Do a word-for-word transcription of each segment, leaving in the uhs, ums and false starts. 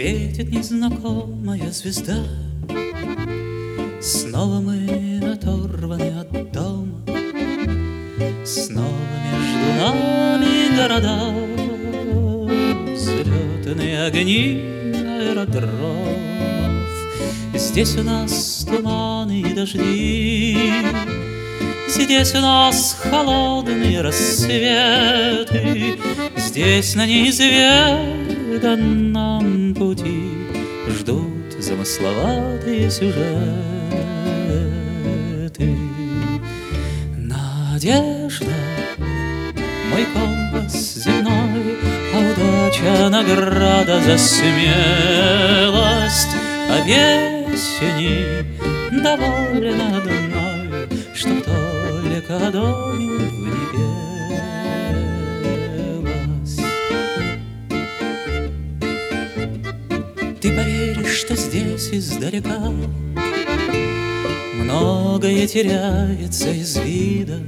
Светит незнакомая звезда. Снова мы оторваны от дома, снова между нами города, взлетные огни аэродромов. Здесь у нас туманы и дожди, здесь у нас холодные рассветы, здесь на неизведанном пути ждут замысловатые сюжеты. Надежда — мой компас земной, а удача — награда за смелость. А песни довольно одной, чтоб только о доме в небе пелось. Ты поверишь, что здесь издалека многое теряется из вида,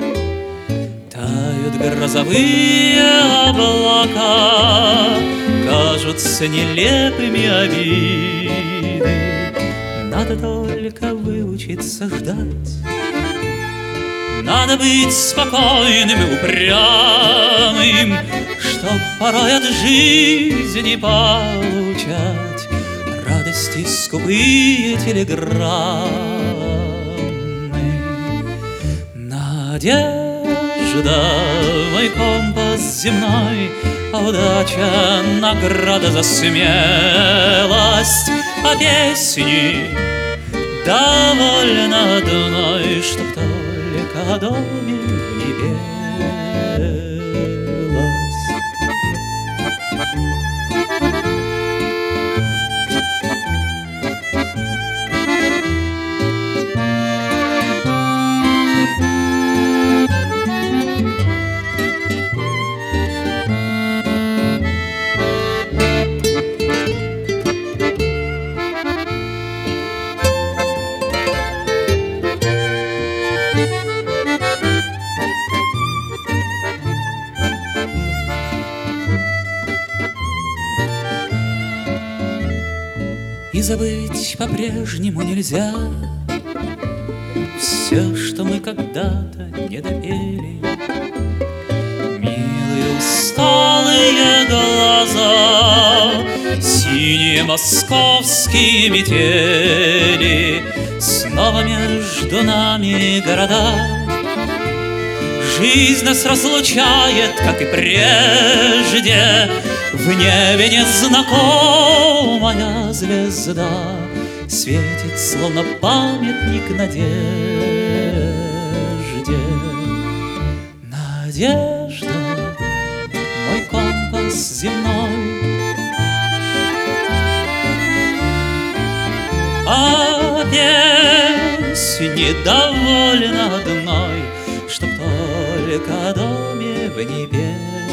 тают грозовые облака, кажутся нелепыми обиды. Надо только выучиться ждать, надо быть спокойным и упрямым, чтоб порой от жизни получать радости скупые телеграммы. Надежда — мой компас земной, а удача — награда за смелость. А песни довольно одной, чтоб только о доме в небе пелось. И забыть по-прежнему нельзя все, что мы когда-то не допели. Милые усталые глаза, синие московские метели, снова между нами города. Жизнь нас разлучает, как и прежде. В небе незнакомая звезда светит, словно памятник надежде. Надежда — мой компас земной, а песни довольно одной, чтоб только о доме в небе